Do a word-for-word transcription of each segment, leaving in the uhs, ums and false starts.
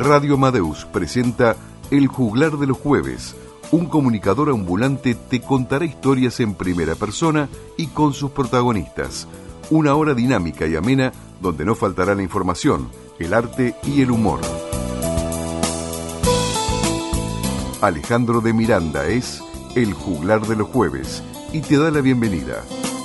Radio Amadeus presenta El Juglar de los Jueves. Un comunicador ambulante te contará historias en primera persona y con sus protagonistas. Una hora dinámica y amena donde no faltará la información, el arte y el humor. Alejandro de Miranda es El Juglar de los Jueves y te da la bienvenida.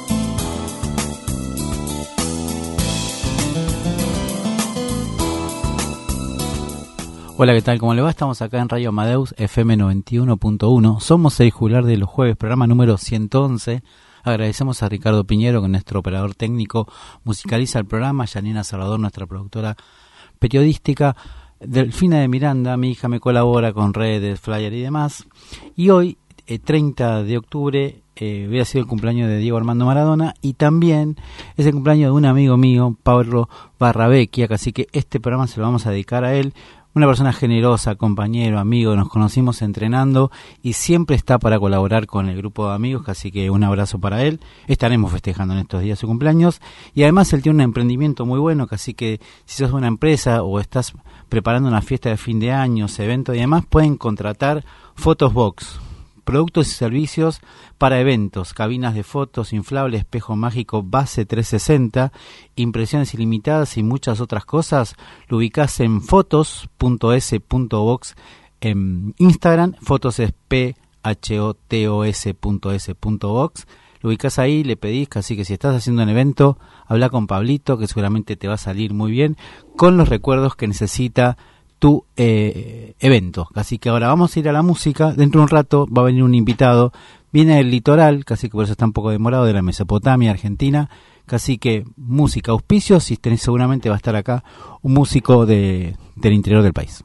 Hola, ¿qué tal? ¿Cómo le va? Estamos acá en Radio Amadeus F M noventa y uno punto uno. Somos El Juglar de los Jueves, programa número ciento once. Agradecemos a Ricardo Piñero, que nuestro operador técnico musicaliza el programa, Yanina Salvador, nuestra productora periodística, Delfina de Miranda, mi hija, me colabora con redes, flyer y demás. Y hoy, eh, treinta de octubre, eh, hubiera sido el cumpleaños de Diego Armando Maradona y también es el cumpleaños de un amigo mío, Pablo Barravecchia, así que este programa se lo vamos a dedicar a él. Una persona generosa, compañero, amigo, nos conocimos entrenando y siempre está para colaborar con el grupo de amigos, así que un abrazo para él. Estaremos festejando en estos días su cumpleaños y además él tiene un emprendimiento muy bueno, así que si sos una empresa o estás preparando una fiesta de fin de año, eventos y demás, pueden contratar Photosbox. Productos y servicios para eventos, cabinas de fotos, inflable, espejo mágico, base trescientos sesenta, impresiones ilimitadas y muchas otras cosas. Lo ubicás en fotos punto ese punto box en Instagram, fotos es P H O T O S punto S punto box. Lo ubicás ahí, le pedís, así que si estás haciendo un evento, habla con Pablito, que seguramente te va a salir muy bien, con los recuerdos que necesita tu eh, evento. Así que ahora vamos a ir a la música. Dentro de un rato va a venir un invitado. Viene del litoral, casi que por eso está un poco demorado, de la Mesopotamia, Argentina. Así que música, auspicios, y tenés, seguramente va a estar acá un músico de, del interior del país.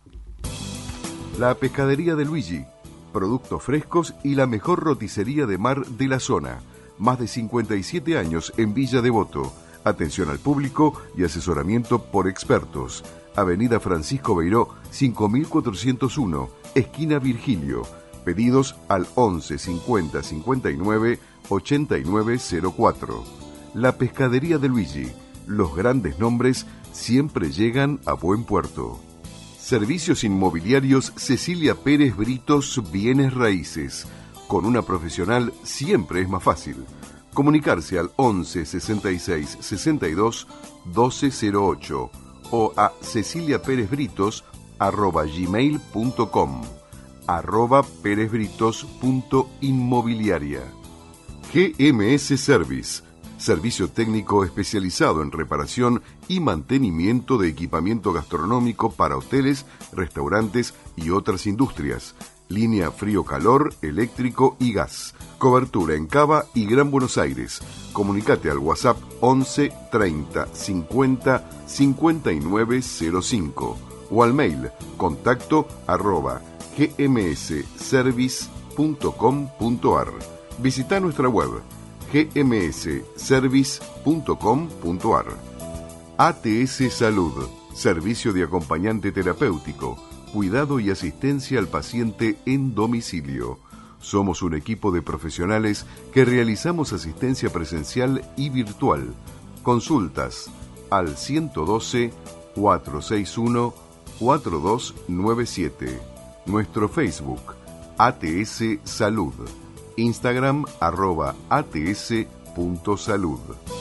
La Pescadería de Luigi. Productos frescos y la mejor roticería de mar de la zona. Más de cincuenta y siete años en Villa Devoto. Atención al público y asesoramiento por expertos. Avenida Francisco Beiró, cinco mil cuatrocientos uno, esquina Virgilio. Pedidos al once cincuenta cincuenta y nueve ochenta y nueve cero cuatro. La Pescadería de Luigi. Los grandes nombres siempre llegan a buen puerto. Servicios inmobiliarios Cecilia Pérez Britos Bienes Raíces. Con una profesional siempre es más fácil. Comunicarse al once sesenta y seis sesenta y dos doce cero ocho. O a ceciliaperezbritos arroba gmail punto com, arroba perezbritos punto inmobiliaria. G M S Service, servicio técnico especializado en reparación y mantenimiento de equipamiento gastronómico para hoteles, restaurantes y otras industrias. Línea frío-calor, eléctrico y gas. Cobertura en Cava y Gran Buenos Aires. Comunicate al WhatsApp once treinta cincuenta cincuenta y nueve cero cinco o al mail contacto arroba gmsservice punto com punto ar. Visita nuestra web gmsservice punto com punto ar. A T S Salud, servicio de acompañante terapéutico, cuidado y asistencia al paciente en domicilio. Somos un equipo de profesionales que realizamos asistencia presencial y virtual. Consultas al ciento doce, cuatrocientos sesenta y uno, cuarenta y dos noventa y siete. Nuestro Facebook, A T S Salud. Instagram, arroba ats punto salud.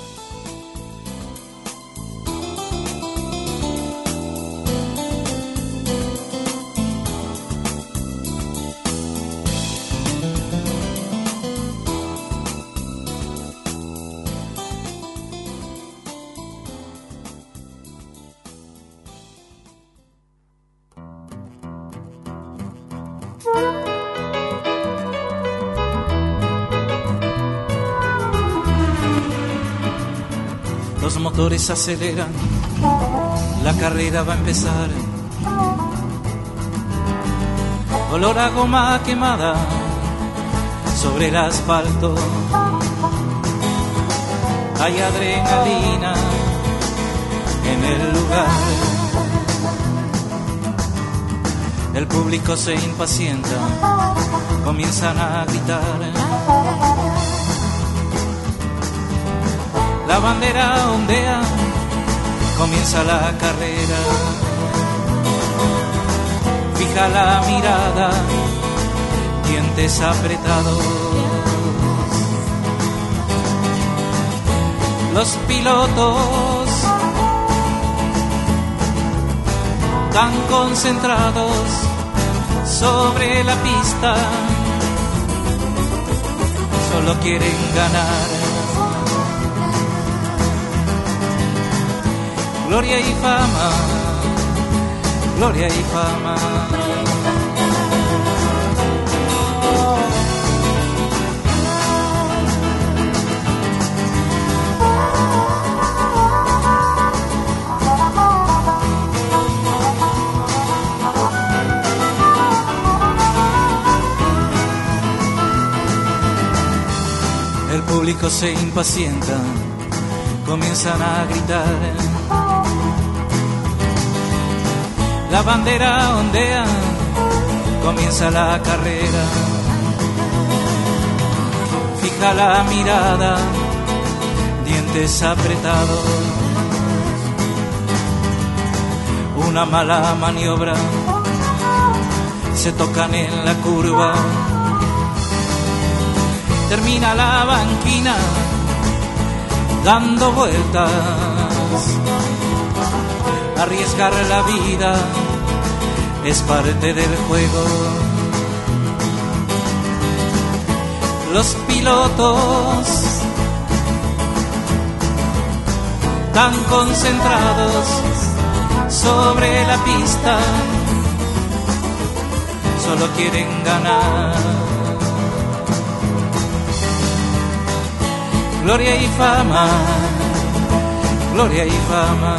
Los motores aceleran, la carrera va a empezar. Olor a goma quemada sobre el asfalto. Hay adrenalina en el lugar. El público se impacienta, comienzan a gritar. La bandera ondea, comienza la carrera. fija la mirada, dientes apretados. Los pilotos tan concentrados sobre la pista, solo quieren ganar. Gloria y fama, gloria y fama. El público se impacienta, comienzan a gritar. La bandera ondea, comienza la carrera. Fija la mirada, dientes apretados. Una mala maniobra, se tocan en la curva. Termina la banquina dando vueltas. Arriesgar la vida es parte del juego. Los pilotos tan concentrados sobre la pista, solo quieren ganar. Gloria y fama, gloria y fama.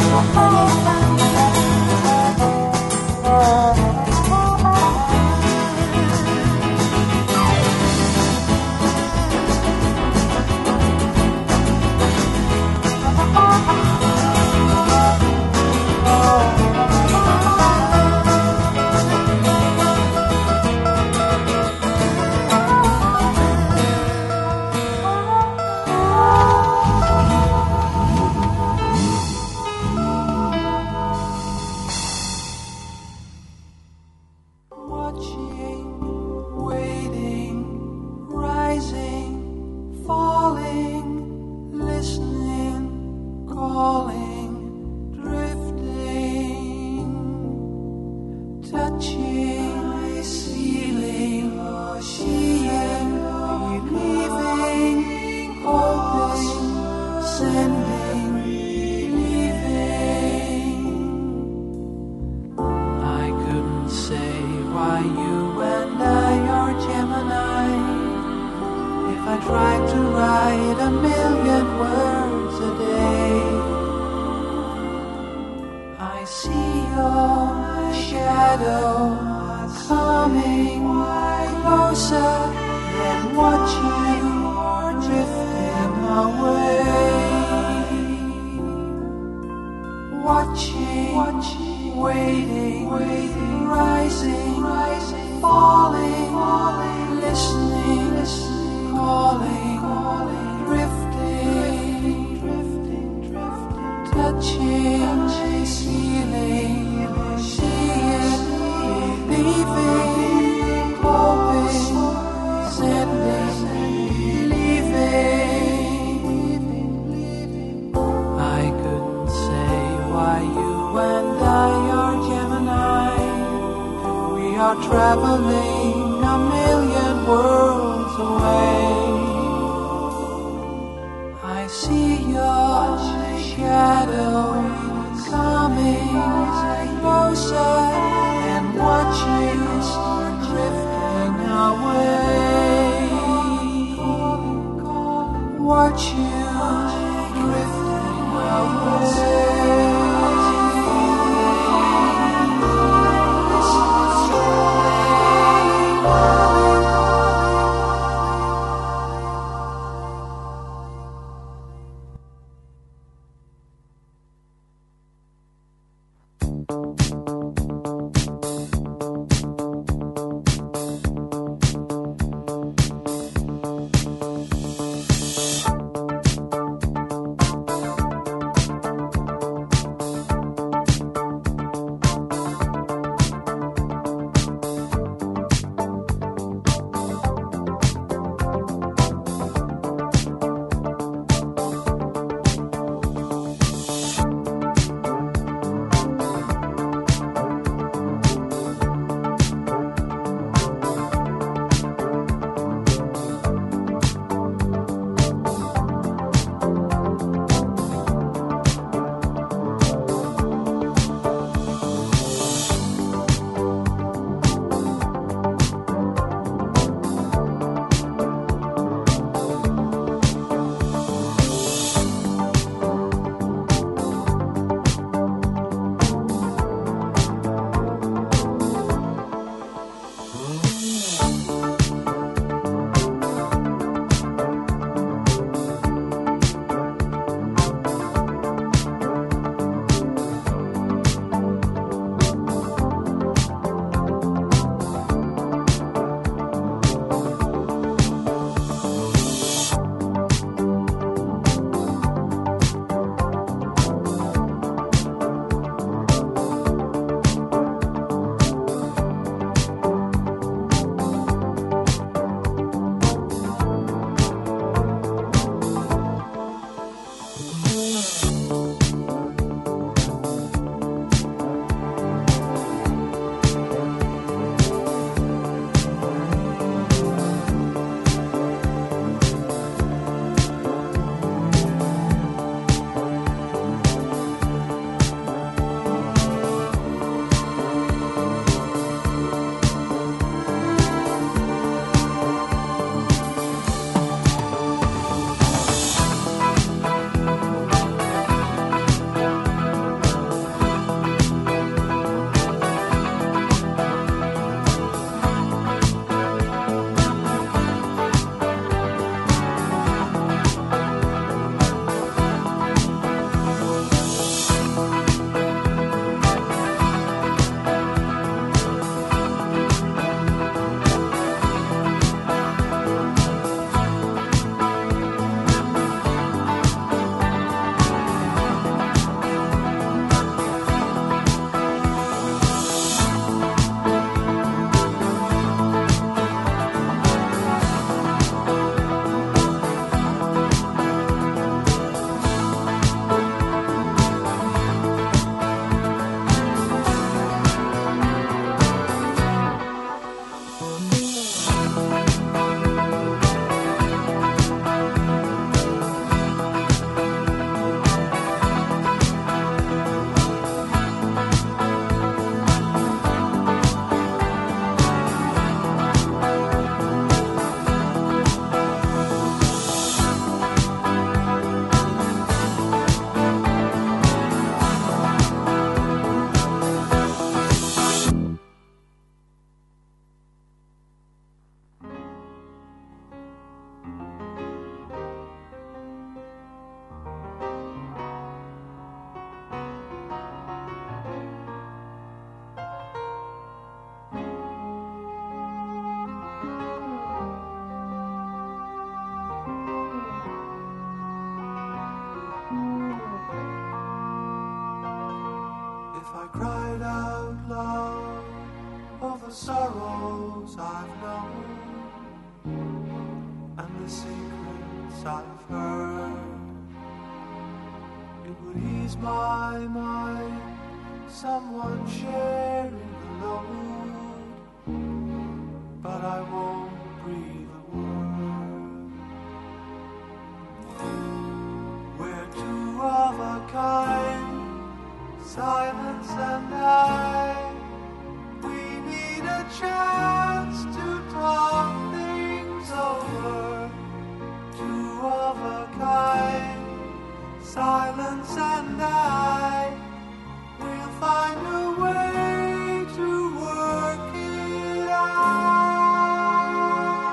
cried out loud of the sorrows I've known and the secrets I've heard. It would ease my mind, someone sharing the load, but I won't breathe a word. We're two of a kind, silence and I. We need a chance to talk things over. Two of a kind, silence and I. We'll find a way to work it out.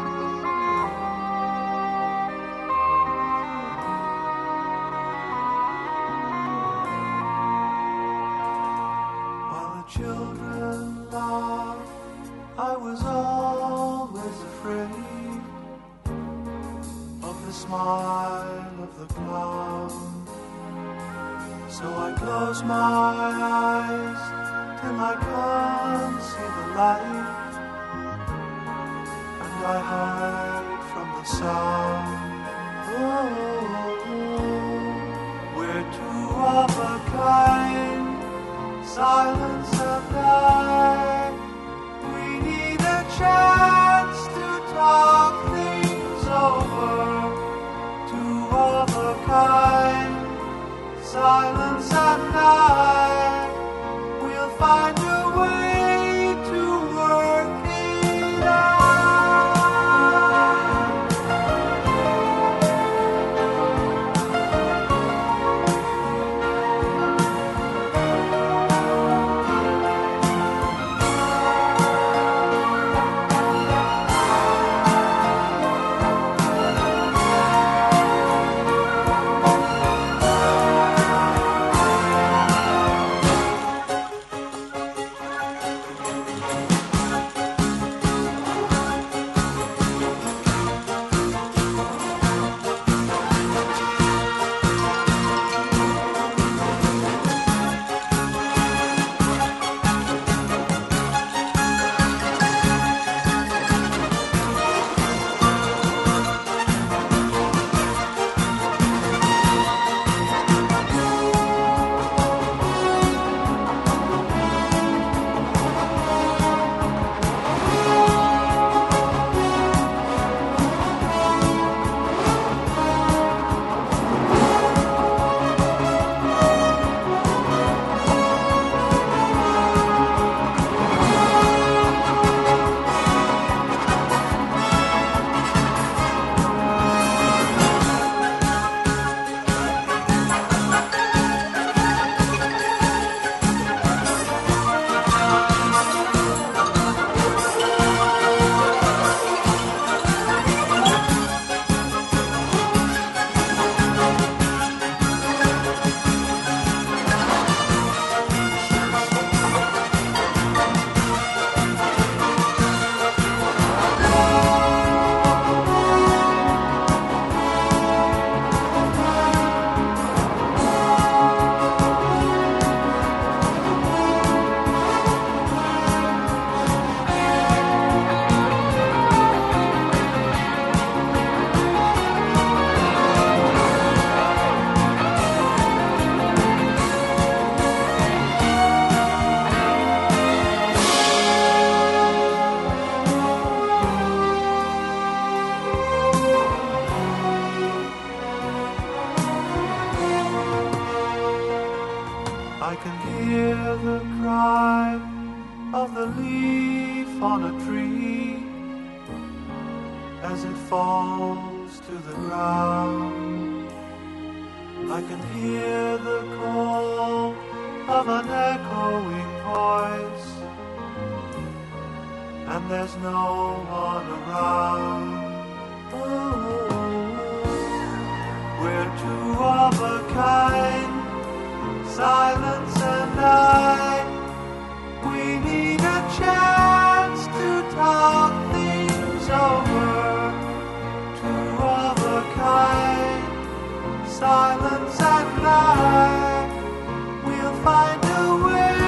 While the children laughed, I was always afraid of the smile of the clown. So I close my eyes till I can't see the light, and I hide from the sound. Oh, we're two of a kind, silence and I. We need a chance to talk things over. Two of a kind, silence and I, we'll find a way to work it out. I can hear the cry of the leaf on a tree as it falls to the ground. I can hear the call of an echoing voice, and there's no one around. Oh, we're two of a kind, silence and I. We need a chance to talk things over. Two of a kind, silence and I. We'll find a way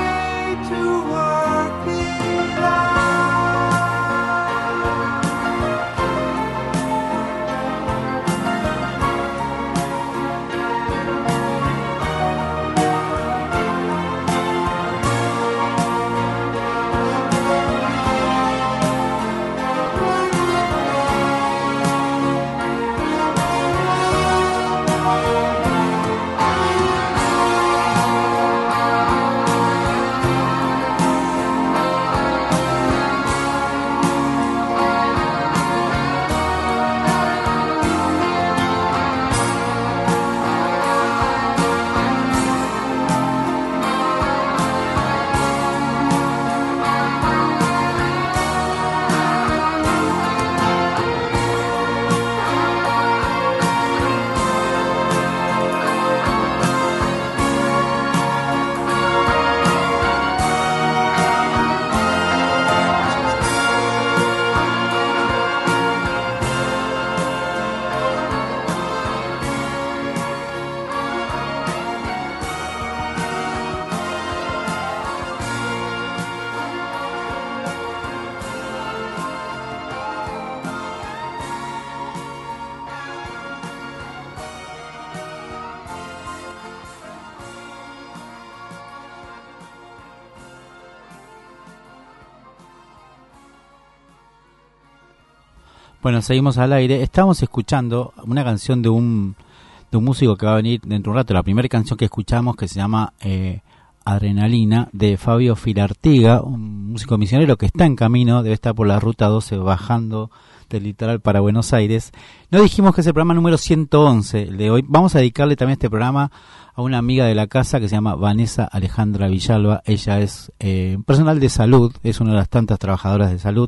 Bueno, seguimos al aire. Estamos escuchando una canción de un de un músico que va a venir dentro de un rato. La primera canción que escuchamos, que se llama eh, Adrenalina, de Fabio Filartiga, un músico misionero que está en camino, debe estar por la ruta doce bajando del litoral para Buenos Aires. No dijimos que es el programa número ciento once, el de hoy. Vamos a dedicarle también este programa a una amiga de la casa que se llama Vanessa Alejandra Villalba. Ella es eh, personal de salud, es una de las tantas trabajadoras de salud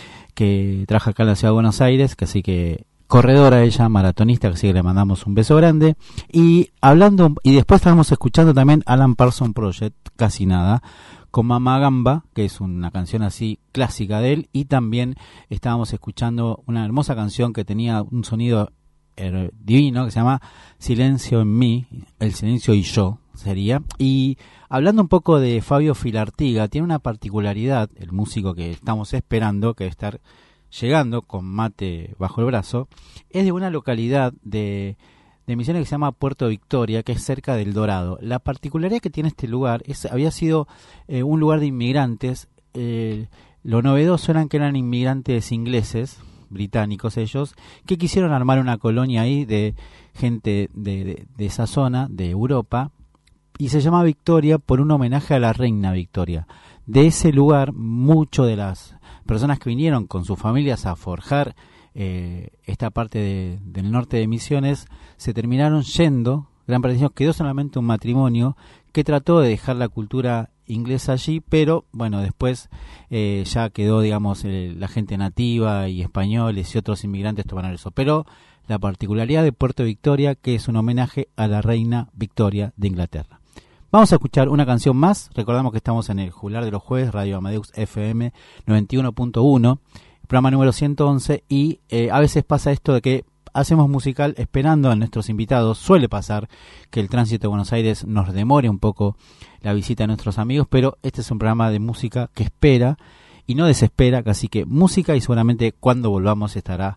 que trabaja acá en la ciudad de Buenos Aires, que así que corredora ella, maratonista, que así que le mandamos un beso grande. Y hablando, y después estábamos escuchando también Alan Parsons Project, Casi Nada, con Mama Gamba, que es una canción así clásica de él, y también estábamos escuchando una hermosa canción que tenía un sonido er, divino, que se llama Silencio en mí, el silencio y yo sería. Y hablando un poco de Fabio Filartiga, tiene una particularidad, el músico que estamos esperando, que debe estar llegando con mate bajo el brazo, es de una localidad de, de Misiones que se llama Puerto Victoria, que es cerca del Dorado. La particularidad que tiene este lugar es había sido eh, un lugar de inmigrantes. Eh, lo novedoso eran que eran inmigrantes ingleses, británicos ellos, que quisieron armar una colonia ahí de gente de, de, de esa zona, de Europa, y se llama Victoria por un homenaje a la reina Victoria. De ese lugar, mucho de las personas que vinieron con sus familias a forjar eh, esta parte de, del norte de Misiones se terminaron yendo. Gran parte quedó solamente un matrimonio que trató de dejar la cultura inglesa allí, pero bueno, después eh, ya quedó, digamos, el, la gente nativa y españoles y otros inmigrantes tomaron eso. Pero la particularidad de Puerto Victoria, que es un homenaje a la reina Victoria de Inglaterra. Vamos a escuchar una canción más. Recordamos que estamos en el Jular de los Jueves, Radio Amadeus F M noventa y uno punto uno, programa número ciento once, y eh, a veces pasa esto de que hacemos musical esperando a nuestros invitados. Suele pasar que el tránsito de Buenos Aires nos demore un poco la visita a nuestros amigos, pero este es un programa de música que espera y no desespera, así que música, y seguramente cuando volvamos estará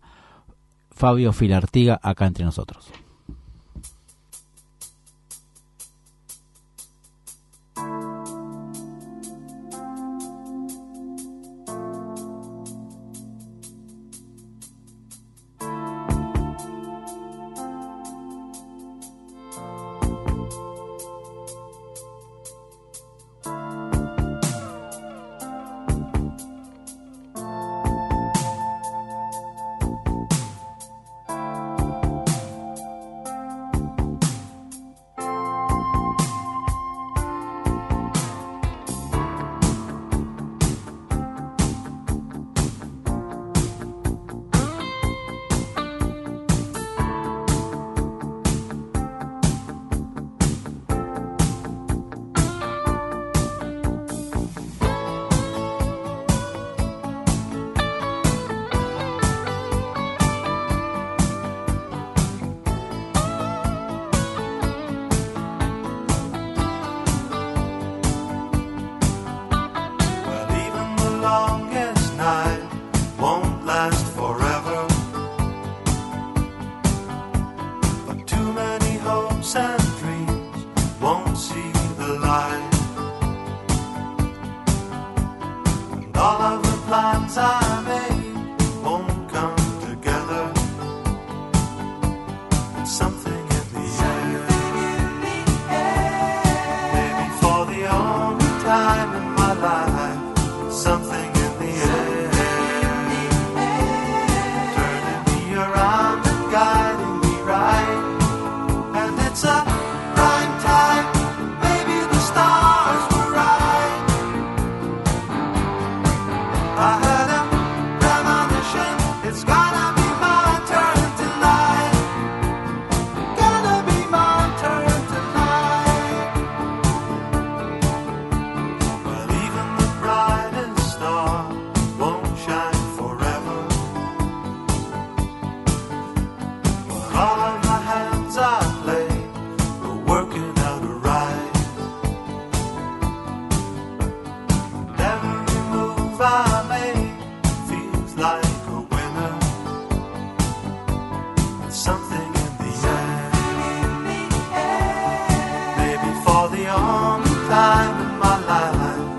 Fabio Filartiga acá entre nosotros.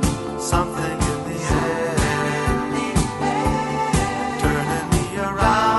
Turning me around.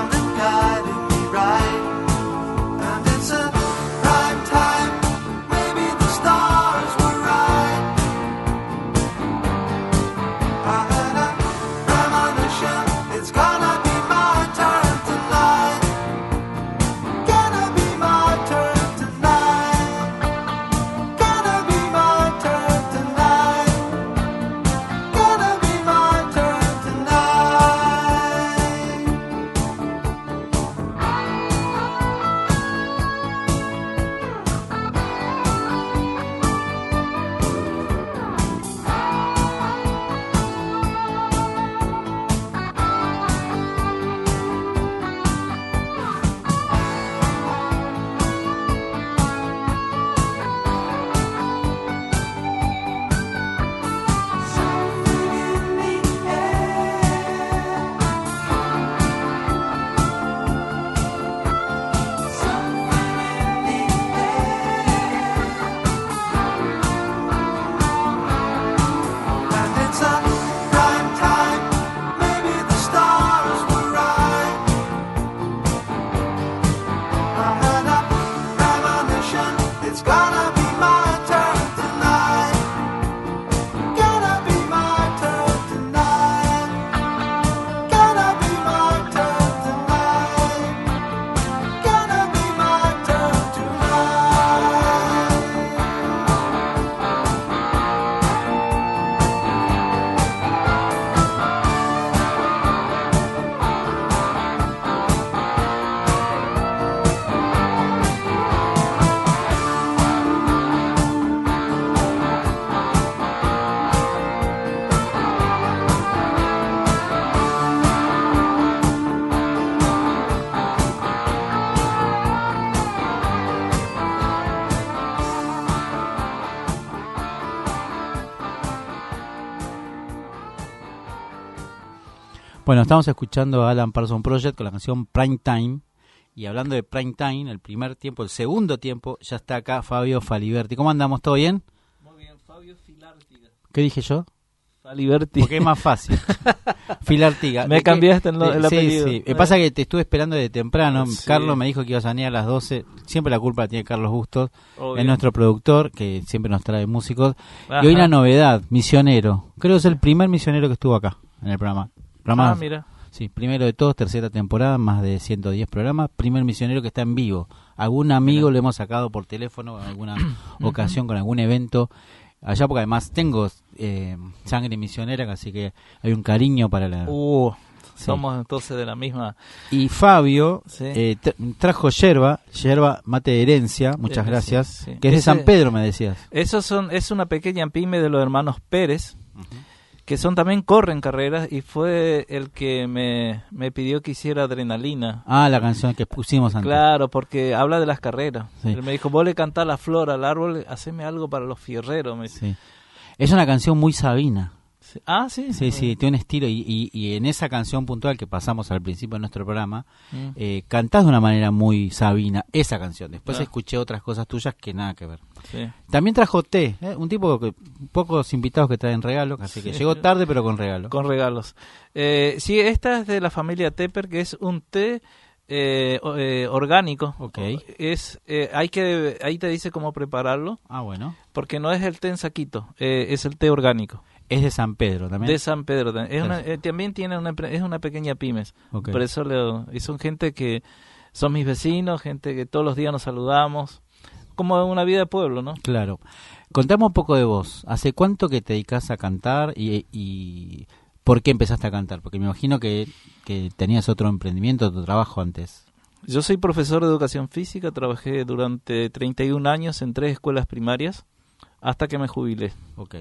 Bueno, estamos escuchando a Alan Parsons Project con la canción Prime Time. Y hablando de Prime Time, el primer tiempo, el segundo tiempo, ya está acá Fabio Faliberti. ¿Cómo andamos? ¿Todo bien? Muy bien, Fabio Filartiga. ¿Qué dije yo? Faliberti. Porque es más fácil. Filartiga. Me cambiaste el, el sí, apellido. Sí, sí. Pasa que te estuve esperando desde temprano. Sí. Carlos me dijo que ibas a venir a las doce. Siempre la culpa la tiene Carlos Bustos. Obvio. Es nuestro productor, que siempre nos trae músicos. Ajá. Y hoy la novedad, misionero. Creo que es el primer misionero que estuvo acá, en el programa. programa Ah, mira. Sí, primero de todos, tercera temporada, más de ciento diez programas. Primer misionero que está en vivo. Algún amigo Mira. lo hemos sacado por teléfono en alguna ocasión con algún evento. Allá porque además tengo eh, sangre misionera, así que hay un cariño para la... Uh, Sí. somos entonces de la misma. Y Fabio Sí. eh, tra- trajo yerba, yerba mate de herencia, muchas Eh, gracias, sí, sí. que es de Ese- San Pedro, me decías. Esos son, es una pequeña pyme de los hermanos Pérez, que son también corren carreras, y fue el que me, me pidió que hiciera Adrenalina. Ah, la canción que pusimos antes. Claro, porque habla de las carreras. Sí. Él me dijo, vos le cantás la flor al árbol, haceme algo para los fierreros. Me dice. Sí. Es una canción muy sabina. Sí. Ah, sí. Sí, sí, tiene un estilo y, y, y en esa canción puntual que pasamos al principio de nuestro programa, Mm. eh, cantás de una manera muy sabina esa canción. Después Ah. escuché otras cosas tuyas que nada que ver. Sí. También trajo té, ¿eh? Un tipo que pocos invitados que traen regalos, así que Sí. llegó tarde pero con regalo. Con regalos. Eh, sí, esta es de la familia Tepper, que es un té eh, o- eh, orgánico. Ok. Es, eh, hay que, ahí te dice cómo prepararlo, Ah, bueno. porque no es el té en saquito, eh, es el té orgánico. Es de San Pedro también. De San Pedro. también. Es una, Perfecto. eh, también tiene una, empre- es una pequeña pymes. Ok. Por eso le, y son gente que son mis vecinos, gente que todos los días nos saludamos. Como una vida de pueblo, ¿no? Claro. Contame un poco de vos. ¿Hace cuánto que te dedicas a cantar y, y por qué empezaste a cantar? Porque me imagino que, que tenías otro emprendimiento, otro trabajo antes. Yo soy profesor de educación física, trabajé durante treinta y un años en tres escuelas primarias hasta que me jubilé. Ok.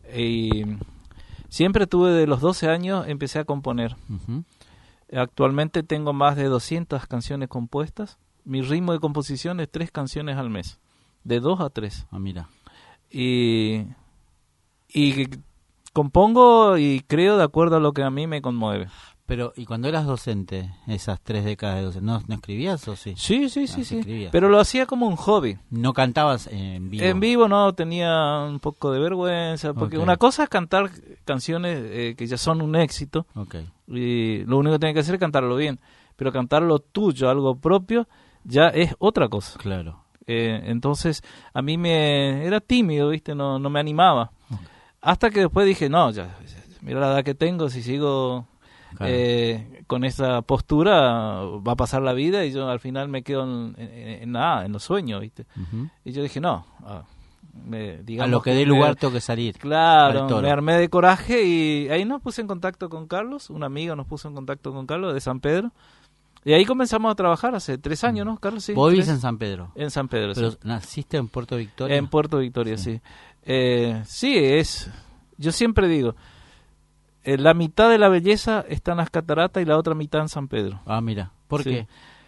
Y siempre tuve, de los doce años, empecé a componer. Ujú. Actualmente tengo más de doscientas canciones compuestas. Mi ritmo de composición es tres canciones al mes, de dos a tres. Ah, mira. Y, y compongo y creo de acuerdo a lo que a mí me conmueve. Pero, ¿y cuando eras docente, esas tres décadas de docente, ¿no, no escribías o sí? Sí, sí, Ah, sí, sí. escribías. Pero lo hacía como un hobby. ¿No cantabas en vivo? En vivo no, tenía un poco de vergüenza, porque Ok. una cosa es cantar canciones eh, que ya son un éxito, Ok. y lo único que tienes que hacer es cantarlo bien, pero cantarlo tuyo, algo propio, ya es otra cosa. Claro. Eh, entonces, a mí me era tímido, ¿viste? No, no me animaba. Hasta que después dije, no, ya, mira la edad que tengo, si sigo Claro. eh, con esa postura, va a pasar la vida y yo al final me quedo en, en, en nada, en los sueños, ¿viste? Ujú. Y yo dije, no, ah, me, digamos A lo que dé me- lugar tengo que salir. Claro, al toro. me armé de coraje y ahí nos puse en contacto con Carlos, un amigo nos puso en contacto con Carlos de San Pedro. Y ahí comenzamos a trabajar hace tres años, ¿no, Carlos? Sí, Vos vivís tres. en San Pedro. En San Pedro, Pero sí. naciste en Puerto Victoria. En Puerto Victoria, Sí. sí. Eh, sí, es... Yo siempre digo, eh, la mitad de la belleza está en las cataratas y la otra mitad en San Pedro. Ah, mira. ¿Por Sí. qué?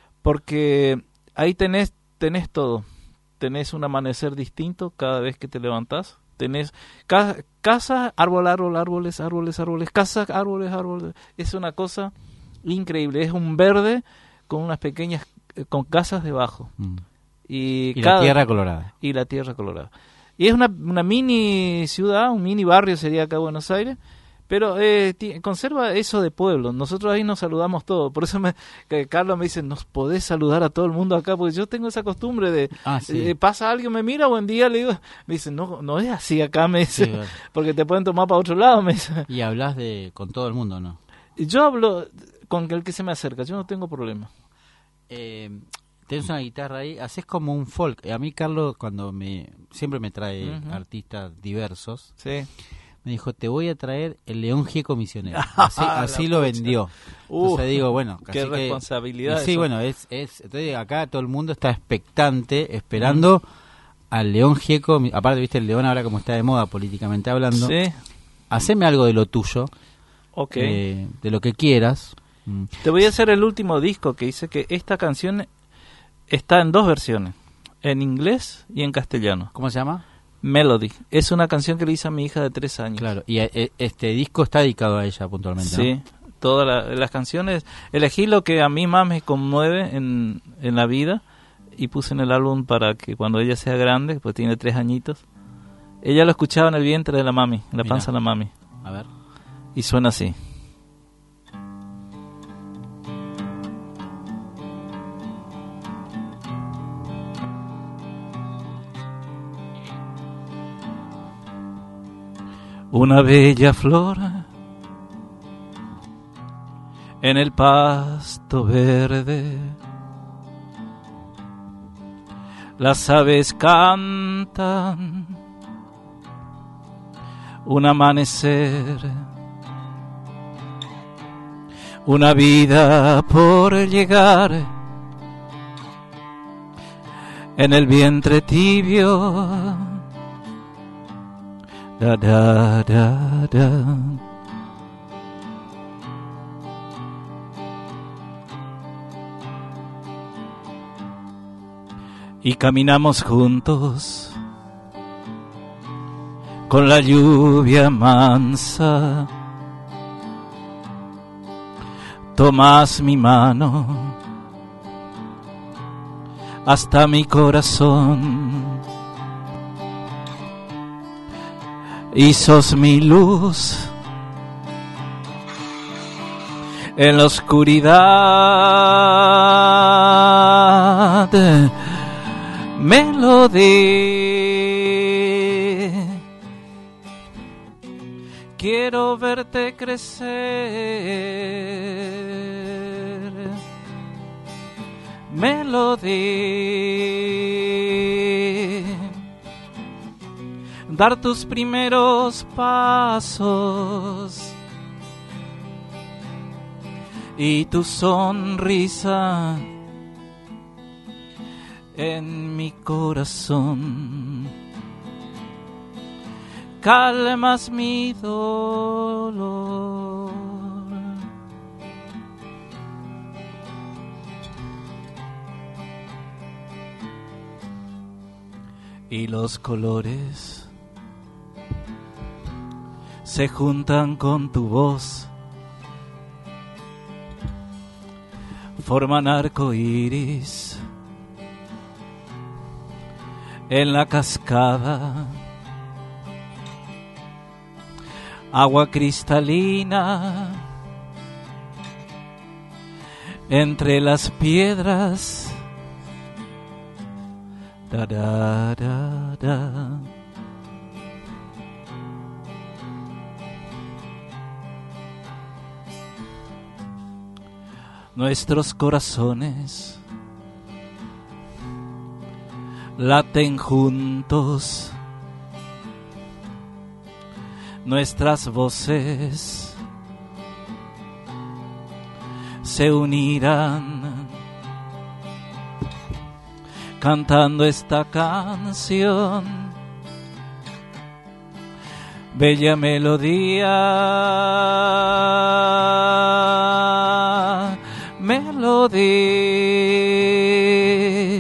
Porque ahí tenés, tenés todo. Tenés un amanecer distinto cada vez que te levantás. Tenés ca- casa, árbol, árbol, árboles, árboles, árboles, casa, árboles, árboles. Es una cosa increíble. Es un verde con unas pequeñas, eh, con casas debajo. Mm. Y, Y cada- la tierra colorada. y la tierra colorada. Y es una, una mini ciudad, un mini barrio sería acá Buenos Aires, pero eh, ti- conserva eso de pueblo. Nosotros ahí nos saludamos todos. Por eso me, que Carlos me dice, ¿nos podés saludar a todo el mundo acá? Porque yo tengo esa costumbre de, Ah, sí. eh, pasa alguien, me mira, buen día, le digo, me dice, no, no es así acá, me dice, Sí, claro. porque te pueden tomar para otro lado, me dice. Y hablas de con todo el mundo, ¿no? Y yo hablo con el que se me acerca, yo no tengo problema. Eh, tenés una guitarra ahí, haces como un folk. A mí Carlos, cuando me siempre me trae Ujú. artistas diversos, Sí. me dijo, te voy a traer el León Gieco Misionero. Así, La así lo pucha. vendió. Uh, Entonces digo, bueno, qué casi que- responsabilidad y sí, eso. bueno, es, es, entonces acá todo el mundo está expectante, esperando al León Gieco. mi- Aparte, viste, el León ahora como está de moda políticamente hablando. Sí, Haceme algo de lo tuyo, ok. eh, de lo que quieras. Mm. Te voy a hacer el último disco que hice, que esta canción está en dos versiones, en inglés y en castellano. ¿Cómo se llama? Melody. Es una canción que le hice a mi hija de tres años. Claro, y eh, este disco está dedicado a ella puntualmente, ¿no? Sí, todas la, las canciones. Elegí lo que a mí más me conmueve en, en la vida y puse en el álbum para que cuando ella sea grande, pues tiene tres añitos, ella lo escuchaba en el vientre de la mami, en la Mirá. panza de la mami. A ver. Y suena así. Una bella flor en el pasto verde, las aves cantan, un amanecer, una vida por llegar, en el vientre tibio. Da, da, da, da. Y caminamos juntos con la lluvia mansa. Tomas mi mano hasta mi corazón. Y sos mi luz en la oscuridad, melodía. Quiero verte crecer, melodía. Dar tus primeros pasos y tu sonrisa en mi corazón. Calmas mi dolor. Y los colores se juntan con tu voz, forman arco iris en la cascada, agua cristalina entre las piedras. Da, da, da, da. Nuestros corazones laten juntos, nuestras voces se unirán cantando esta canción, bella melodía, melodía.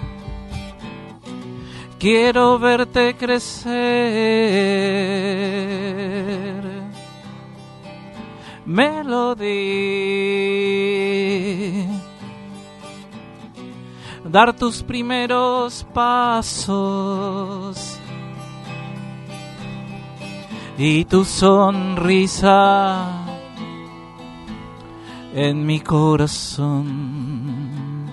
Quiero verte crecer, melodía. Dar tus primeros pasos y tu sonrisa en mi corazón.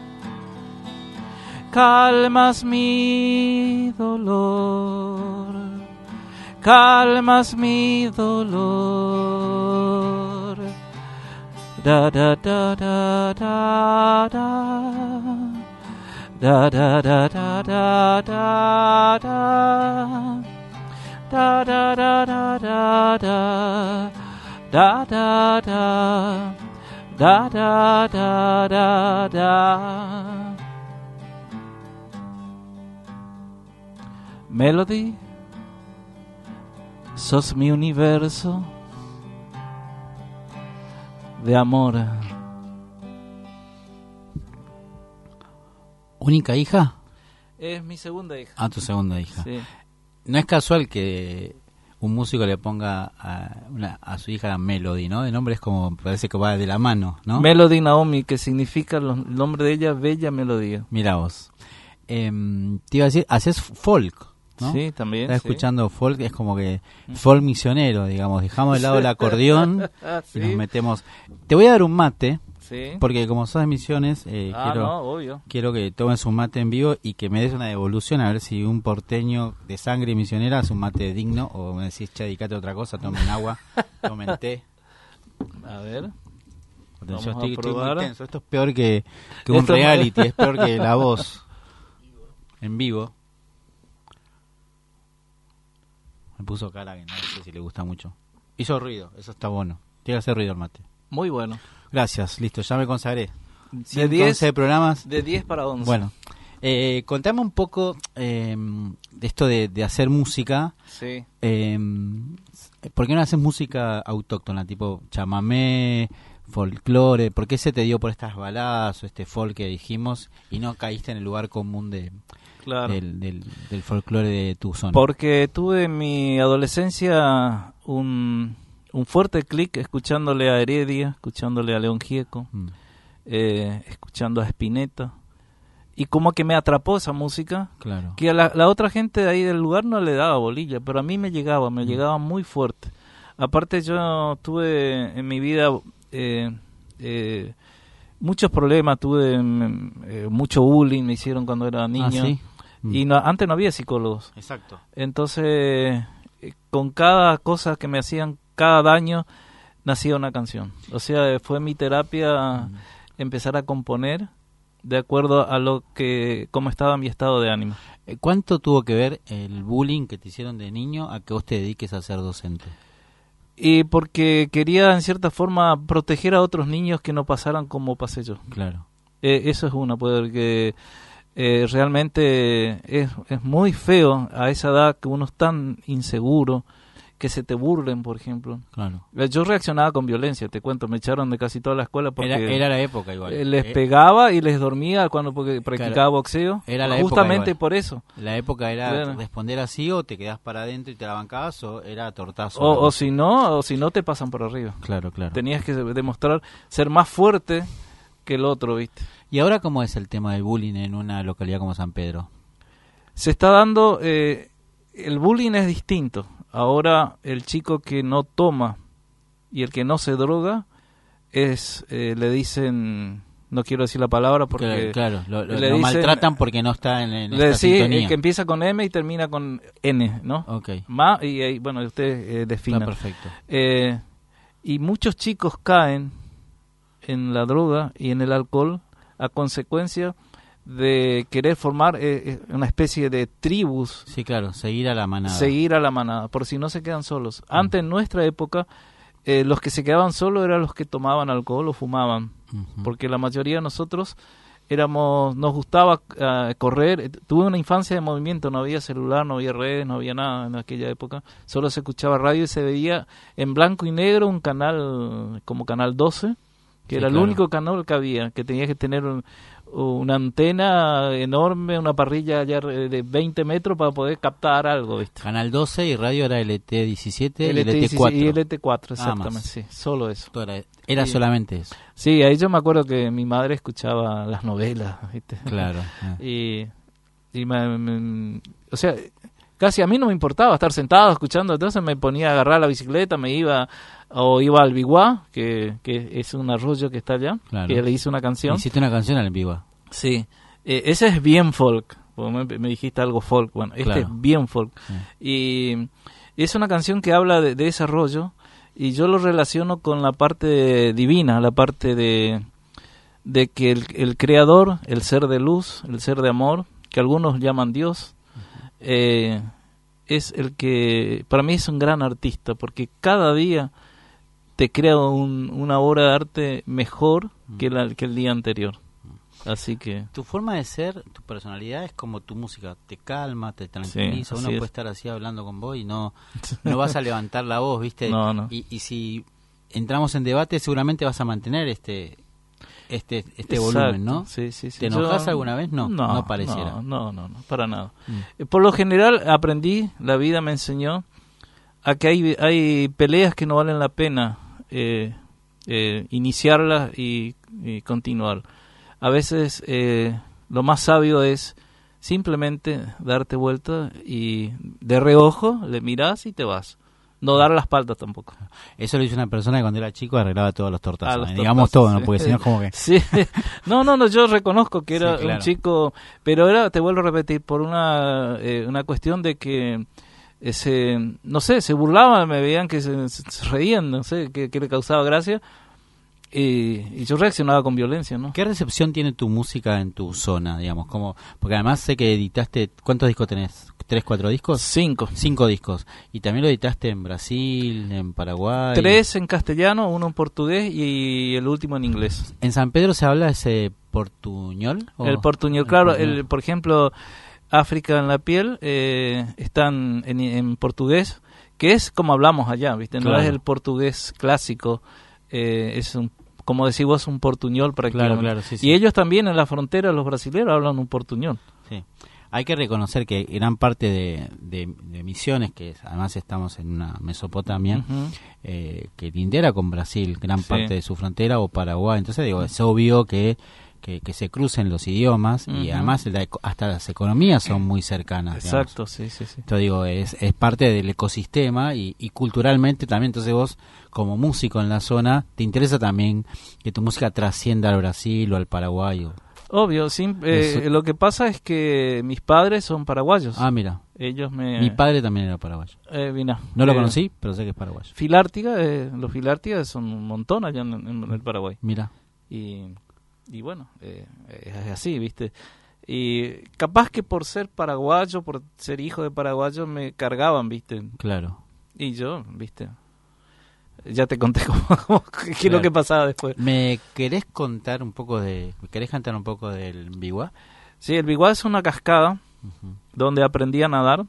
Calmas mi dolor, calmas mi dolor. Da da da da da da. Da da da da da da da. Da da da da da da. Da da da. Da da da da da. Melody, sos mi universo de amor. ¿Única hija? Es mi segunda hija. Ah, tu segunda hija. Sí. No es casual que un músico le ponga a, una, a su hija Melody, ¿no? El nombre es como, parece que va de la mano, ¿no? Melody Naomi, que significa los, el nombre de ella, Bella Melodía. Mira vos. Eh, te iba a decir, haces folk, ¿no? Sí, también. Estás sí. escuchando folk, es como que folk misionero, digamos. Dejamos de lado el acordeón ¿Sí? y nos metemos. Te voy a dar un mate, Sí. porque como sos de Misiones, eh, Ah, quiero, no, obvio. quiero que tomes un mate en vivo y que me des una devolución a ver si un porteño de sangre misionera hace un mate digno, o me decís, che, dedicate a otra cosa, tomen agua, tomen té. A ver. Atención, Vamos a estoy, estoy muy probar. tenso. Esto es peor que, que un Esto- reality, es peor que La Voz en vivo. Me puso cara que no sé si le gusta mucho. Hizo ruido, eso está bueno. Tiene que hacer ruido el mate. Muy bueno. Gracias, listo, ya me consagré. De diez, once programas. de diez para once. Bueno, eh, contame un poco eh, de esto de, de hacer música. Sí. Eh, ¿Por qué no haces música autóctona, tipo chamamé, folclore? ¿Por qué se te dio por estas baladas o este folk que dijimos y no caíste en el lugar común de, Claro. del, del, del folclore de tu zona? Porque tuve en mi adolescencia un, un fuerte clic escuchándole a Heredia, escuchándole a León Gieco, Mm, eh, escuchando a Spinetta. Y como que me atrapó esa música, claro. que a la, la otra gente de ahí del lugar no le daba bolilla, pero a mí me llegaba, me Mm. llegaba muy fuerte. Aparte yo tuve en mi vida eh, eh, muchos problemas, tuve mm, eh, mucho bullying, me hicieron cuando era niño. Ah, ¿sí? Mm. Y no, antes no había psicólogos. Exacto. Entonces, eh, con cada cosa que me hacían, cada daño, nacía una canción. O sea, fue mi terapia Mm. empezar a componer de acuerdo a lo que, cómo estaba mi estado de ánimo. Eh, ¿Cuánto tuvo que ver el bullying que te hicieron de niño a que vos te dediques a ser docente? Y porque quería, en cierta forma, proteger a otros niños que no pasaran como pasé yo. Claro. Eh, eso es una, porque eh, realmente es, es muy feo a esa edad que uno es tan inseguro, que se te burlen, por ejemplo. Claro. Eh, Yo reaccionaba con violencia, te cuento, me echaron de casi toda la escuela porque Era, era la época igual. eh, les Eh, pegaba y les dormía cuando porque practicaba Claro. boxeo. Era la época justamente igual. por eso. La época era Bueno. responder así, o te quedás para adentro y te la bancabas, o era tortazo. O, o si no, o si no te pasan por arriba. Claro, claro. Tenías que demostrar ser más fuerte que el otro, ¿viste? ¿Y ahora cómo es el tema del bullying en una localidad como San Pedro? Se está dando, eh, el bullying es distinto. Ahora el chico que no toma y el que no se droga es, eh, le dicen, no quiero decir la palabra porque Claro, claro, lo, lo- le lo dicen- maltratan porque no está en, en le esta sí, sintonía. el que empieza con M y termina con N, ¿no? Ok, Ma, y ahí, bueno, ustedes eh, está definan. perfecto. Eh, y muchos chicos caen en la droga y en el alcohol a consecuencia de querer formar eh, eh, una especie de tribus, Sí, claro, seguir a la manada. seguir a la manada, por si no se quedan solos. Antes, en nuestra época, eh, los que se quedaban solos eran los que tomaban alcohol o fumaban, Ujú. porque la mayoría de nosotros éramos, nos gustaba eh, correr. Eh, Tuve una infancia de movimiento, no había celular, no había redes, no había nada en aquella época. Solo se escuchaba radio y se veía en blanco y negro un canal como Canal doce, que Sí, era claro. el único canal que había, que tenías que tener un- una antena enorme, una parrilla ya re- de veinte metros para poder captar algo, ¿viste? Canal doce y radio era L T diecisiete y L T L T cuatro. y L T cuatro, Nada más. exactamente, sí, solo eso. Todo Era, era Sí. solamente eso. Sí, ahí yo me acuerdo que mi madre escuchaba las novelas, ¿viste? Claro. eh. y, y me- me- o sea, casi a mí no me importaba estar sentado escuchando, entonces me ponía a agarrar la bicicleta, me iba o iba al Biguá, que, que es un arroyo que está allá, Claro. que le hice una canción. Hiciste una canción al vivo. Sí, eh, ese es bien folk, porque me, me dijiste algo folk, bueno, este Claro. es bien folk. Sí. Y es una canción que habla de, de ese rollo y yo lo relaciono con la parte divina, la parte de, de que el, el creador, el ser de luz, el ser de amor, que algunos llaman Dios, eh, es el que para mí es un gran artista porque cada día te crea un, una obra de arte mejor que, la, que el día anterior. Así que Tu forma de ser, tu personalidad es como tu música, te calma, te tranquiliza, Sí, uno así puede es. estar así hablando con vos y no, no vas a levantar la voz, ¿viste? No, no. Y, y si entramos en debate seguramente vas a mantener este este este Exacto. volumen, ¿no? Sí, sí, sí. ¿Te Yo- enojas alguna vez? No, no pareciera. No, no, no, no, para nada. Mm. Eh, Por lo general aprendí, la vida me enseñó a que hay, hay peleas que no valen la pena eh, eh, iniciarlas y, y continuar. A veces eh, lo más sabio es simplemente darte vuelta y de reojo le mirás y te vas. No dar la espalda tampoco. Eso lo hizo una persona que cuando era chico arreglaba todos los tortazos. Ah, los eh, digamos tortazos, todo, ¿no? sí. Porque si no es como que... Sí. No, no, no, yo reconozco que era Sí, claro. un chico, pero era, te vuelvo a repetir, por una eh, una cuestión de que eh, se, no sé, se burlaban, me veían que se, se reían, no sé, que, que le causaba gracia, y, y yo reaccionaba con violencia, ¿no? ¿Qué recepción tiene tu música en tu zona, digamos? Como, porque además sé que editaste, ¿cuántos discos tenés? ¿Tres, cuatro discos? Cinco. Cinco discos. Y también lo editaste en Brasil, en Paraguay. Tres en castellano, uno en portugués y el último en inglés. ¿En San Pedro se habla ese portuñol? ¿O? El portuñol, El claro, portuñol. el, por ejemplo, África en la piel eh, están en, en portugués, que es como hablamos allá, ¿viste? No Claro. es el portugués clásico, eh, es un, como decís vos, un portuñol prácticamente. Claro, claro, sí, sí. Y ellos también en la frontera, los brasileños hablan un portuñol. Sí. Hay que reconocer que gran parte de, de, de Misiones, que además estamos en una Mesopotamia, Ujú. eh, que lindera con Brasil, gran Sí. parte de su frontera, o Paraguay. Entonces, digo, es obvio que, que, que se crucen los idiomas y Ujú. además la eco- hasta las economías son muy cercanas. digamos. Exacto, sí, sí, sí. Entonces, digo, es, es parte del ecosistema y, y culturalmente también. Entonces, vos, como músico en la zona, te interesa también que tu música trascienda al Brasil o al Paraguay. o- Obvio, sí, eh, Eso- lo que pasa es que mis padres son paraguayos. Ah, mira, Ellos me... mi padre también era paraguayo. eh, vina, No lo eh, conocí, pero sé que es paraguayo. Filártiga, eh, los Filártigas son un montón allá en, en el Paraguay. Mira. Y, y bueno, eh, es así, ¿viste? Y capaz que por ser paraguayo, por ser hijo de paraguayo, me cargaban, ¿viste? Claro. Y yo, ¿viste? Ya te conté cómo, cómo- qué es lo Claro. que pasaba después. ¿Me querés contar un poco de... ¿Me querés cantar un poco del Biguá? Sí, el Biguá es una cascada Ujú. donde aprendí a nadar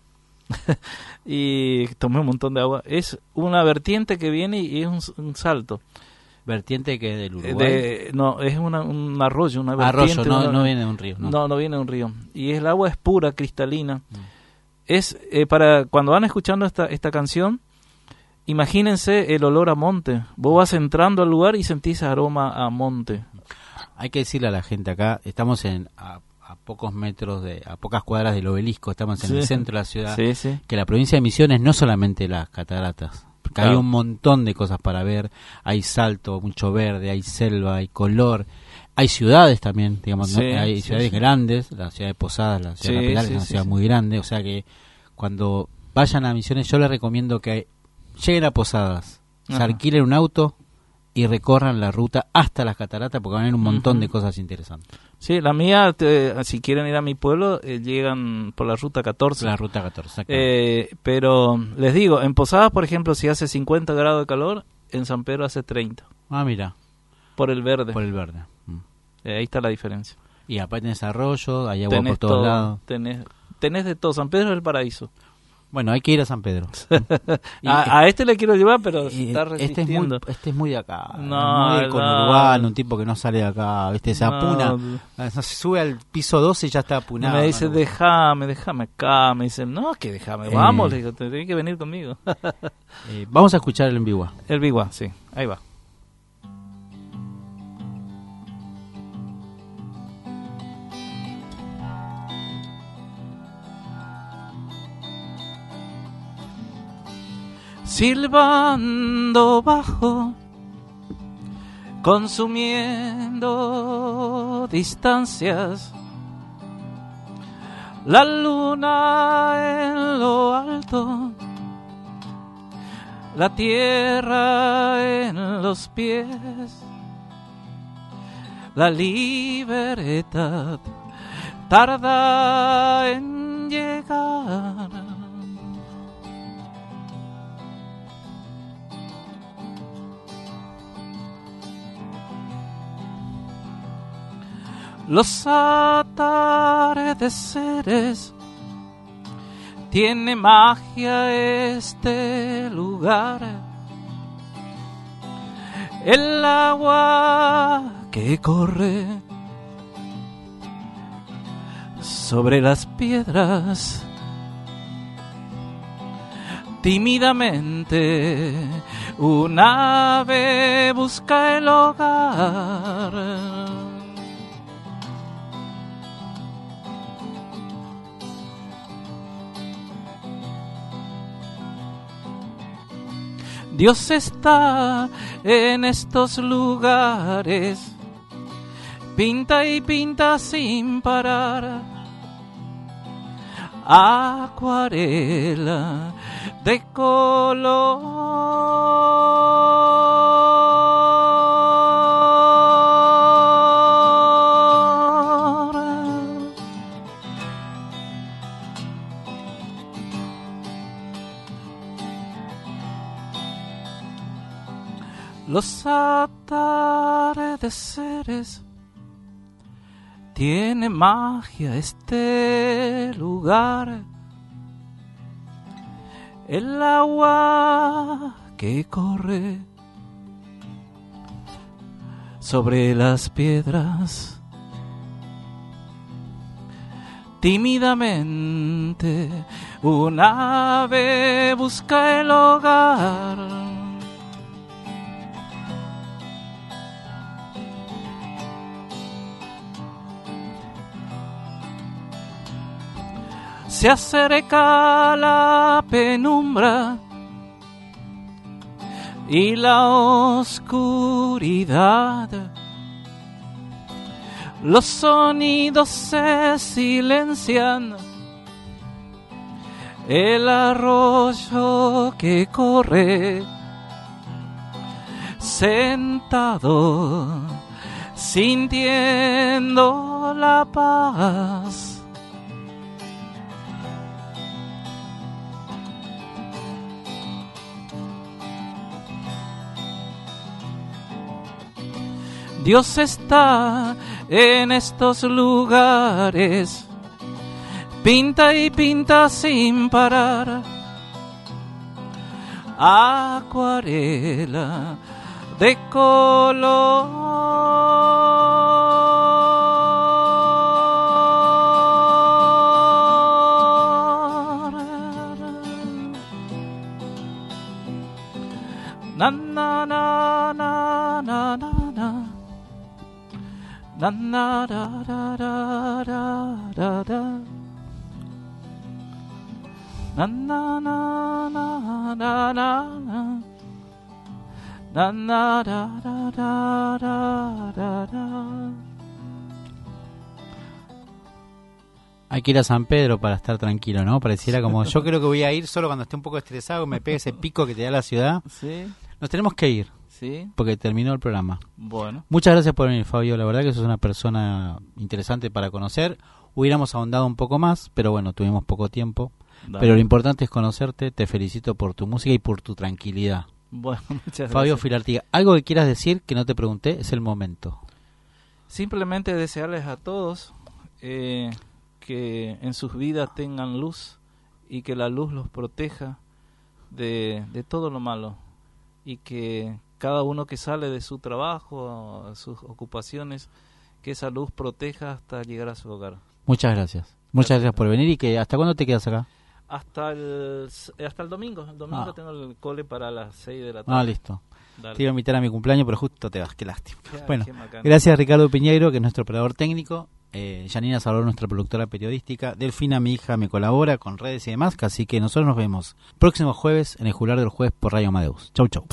y tomé un montón de agua. Es una vertiente que viene y es un, un salto. Vertiente que es del Eh, Uruguay. De, no, es una, un arroyo, una Arroyo, vertiente. no, una- no viene de un río. No. No, no viene de un río. Y el agua es pura, cristalina. Mm. Es eh, para cuando van escuchando esta, esta canción, imagínense el olor a monte. Vos vas entrando al lugar y sentís aroma a monte. Hay que decirle a la gente acá, estamos en a, a pocos metros, de a pocas cuadras del obelisco, estamos en Sí. el centro de la ciudad, Sí, sí. que la provincia de Misiones no solamente las cataratas, porque hay Claro. un montón de cosas para ver, hay salto, mucho verde, hay selva, hay color, hay ciudades también, digamos, ¿no? Sí, Hay sí, ciudades sí. grandes, la ciudad de Posadas, la ciudad Sí, de Capital, sí, que es una sí, ciudad sí. muy grande, o sea que cuando vayan a Misiones yo les recomiendo que lleguen a Posadas, se Ajá. alquilen un auto y recorran la ruta hasta las cataratas porque van a ver un montón Ujú. de cosas interesantes. Sí, la mía, te- si quieren ir a mi pueblo, eh, llegan por la ruta catorce. La ruta catorce. exactamente. Eh, pero les digo, en Posadas, por ejemplo, si hace cincuenta grados de calor, en San Pedro hace treinta. Ah, mira, Por el verde. por el verde. Mm. Eh, ahí está la diferencia. Y aparte tenés arroyo, hay agua Tenés por todos todo, lados. Tenés, tenés de todo. San Pedro es el paraíso. Bueno, hay que ir a San Pedro. Y- a, a este le quiero llevar, pero y está este es muy resistiendo. este es muy de acá, No, muy no. conurbano, un tipo que no sale de acá, ¿viste? Se No, apuna, no, se sube al piso doce y ya está apunado. me dice, ¿no? déjame, déjame acá. Me dice, no, que déjame, Eh. vamos. Le digo, te tenés que venir conmigo. Eh, vamos a escuchar el en vivo. El Biguá, sí, ahí va. Silbando bajo, consumiendo distancias, la luna en lo alto, la tierra en los pies, la libertad tarda en llegar. Los atardeceres, tiene magia este lugar. El agua que corre sobre las piedras Tímidamente un ave busca el hogar. Dios está en estos lugares, pinta y pinta sin parar, acuarela de color. Los atardeceres, tiene magia este lugar. El agua que corre sobre las piedras, tímidamente un ave busca el hogar. Se acerca la penumbra y la oscuridad. Los sonidos se silencian. El arroyo que corre, sentado, sintiendo la paz. Dios está en estos lugares, pinta y pinta sin parar, acuarela de color. Na na na na na na na. Na na da da da da da da. Na na na na na na. Na na da da da da da da. Hay que ir a San Pedro para estar tranquilo, ¿no? Pareciera como yo creo que voy a ir solo cuando esté un poco estresado, me pegue ese pico que te da la ciudad. Sí. Nos tenemos que ir. Sí. Porque terminó el programa. Bueno. Muchas gracias por venir, Fabio. La verdad que sos una persona interesante para conocer. Hubiéramos ahondado un poco más, pero bueno, tuvimos poco tiempo. Dale. Pero lo importante es conocerte. Te felicito por tu música y por tu tranquilidad. Bueno, muchas gracias. Fabio Filartiga, algo que quieras decir que no te pregunté, es el momento. Simplemente desearles a todos eh, que en sus vidas tengan luz y que la luz los proteja de, de todo lo malo. Y que cada uno que sale de su trabajo, sus ocupaciones, que esa luz proteja hasta llegar a su hogar. Muchas gracias. Muchas gracias, gracias por venir. ¿Y que hasta cuándo te quedas acá? Hasta el hasta el domingo. El domingo ah. tengo el cole para las seis de la tarde. Ah, listo. Dale. Te iba a invitar a mi cumpleaños, pero justo te vas. Qué lástima. Qué, bueno, qué gracias a Ricardo Piñeiro, que es nuestro operador técnico. Eh, Janina Salvador, nuestra productora periodística. Delfina, mi hija, me colabora con redes y demás. Así que nosotros nos vemos próximo jueves en el Jular del Jueves por Radio Amadeus. Chau, chau.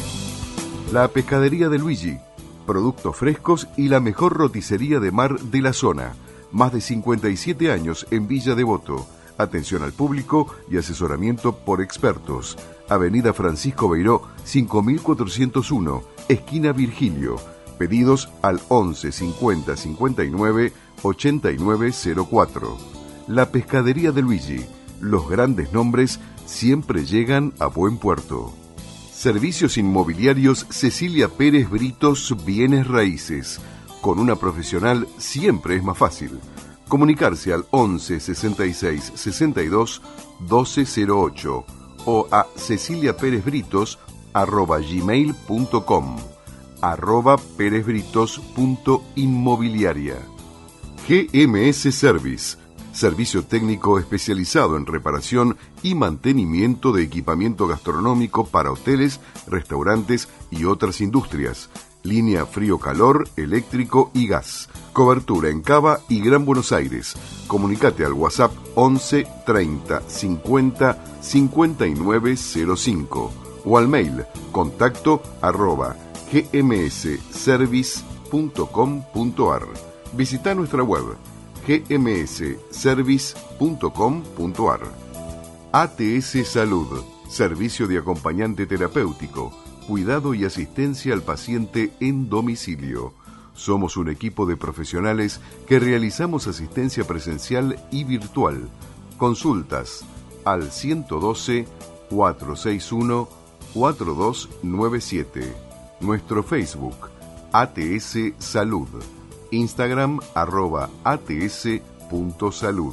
La Pescadería de Luigi. Productos frescos y la mejor roticería de mar de la zona. Más de cincuenta y siete años en Villa Devoto. Atención al público y asesoramiento por expertos. Avenida Francisco Beiró, cinco mil cuatrocientos uno, esquina Virgilio. Pedidos al once cincuenta cincuenta y nueve ochenta y nueve cero cuatro. La Pescadería de Luigi. Los grandes nombres siempre llegan a buen puerto. Servicios inmobiliarios Cecilia Pérez Britos Bienes Raíces. Con una profesional siempre es más fácil. Comunicarse al once sesenta y seis sesenta y dos doce cero ocho o a ceciliaperezbritos arroba gmail punto com, arroba perezbritos punto inmobiliaria. G M S Service. servicio técnico especializado en reparación y mantenimiento de equipamiento gastronómico para hoteles, restaurantes y otras industrias. Línea frío-calor, eléctrico y gas. Cobertura en Cava y Gran Buenos Aires. Comunicate al WhatsApp once treinta cincuenta cincuenta y nueve cero cinco o al mail contacto arroba gmsservice punto com punto ar. Visita nuestra web gmsservice punto com punto ar. A T S Salud, servicio de acompañante terapéutico, cuidado y asistencia al paciente en domicilio. Somos un equipo de profesionales que realizamos asistencia presencial y virtual. Consultas al ciento doce, cuatrocientos sesenta y uno, cuarenta y dos noventa y siete. Nuestro Facebook, A T S Salud. Instagram, arroba ats.salud.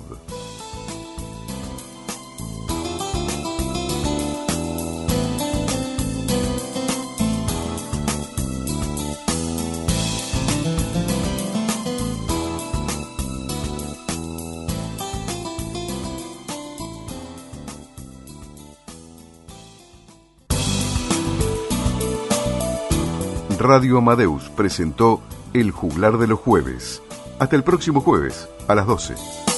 Radio Amadeus presentó El Juglar de los Jueves. Hasta el próximo jueves, a las doce.